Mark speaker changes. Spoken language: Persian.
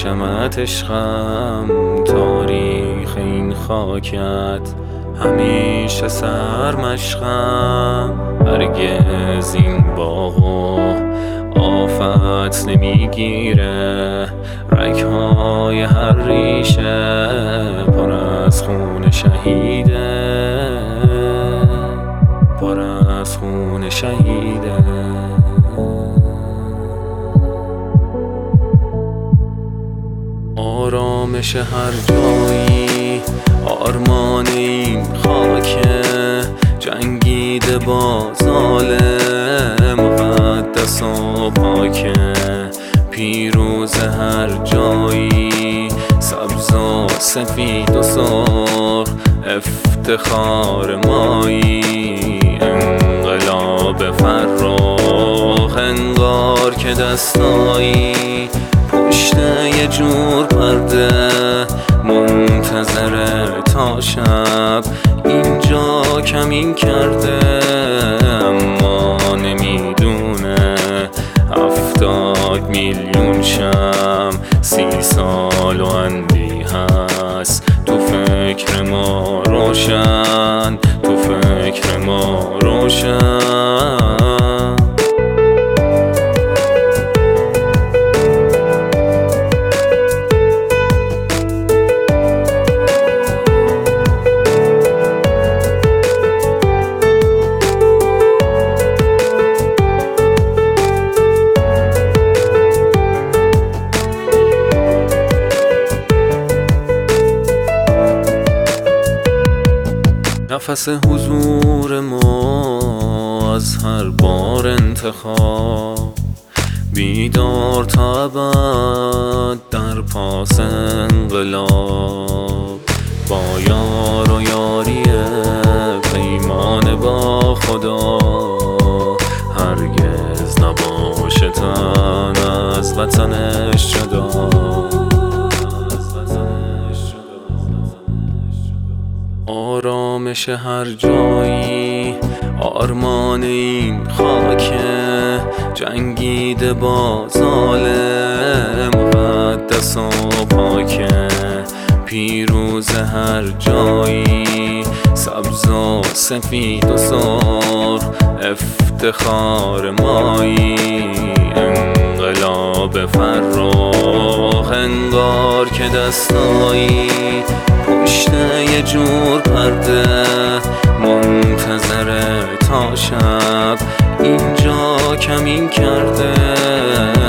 Speaker 1: شمعت عشقم تاریخ این خاکت همیشه سرمشقم. هرگز این باغو آفت نمیگیره، رگهای هر ریشه پر از خون شهیده، پر از خون شهیده. آرامش هر جایی آرمان این خاکه، جنگیده با ظالم مقدس و پاکه. پیروز هر جایی سبز و سفید و سرخ، افتخار مایی انقلاب فرخ. انگار که دستایی پشت یه جور پرده منتظره تا شب اینجا کمین کرده، اما نمیدونه 70 میلیون شم 30 سال و اندی هست. تو فکر ما روشن، تو فکر ما روشن. نفس حضور ما از هر بار انتخاب، بیدار تا ابد در پاس انقلاب. با یار و یاری پیمان با خدا، هرگز نباشه تن از وطنش جدا. آرامش هر جایی آرمان این خاکه، جنگیده با ظالم مقدس و پاکه. پیروز هر جایی سبز و سفید و سرخ، افتخار مایی انقلاب فرخ. انگار که دستایی پشت یه جور پرده منتظره تا شب اینجا کمین کرده،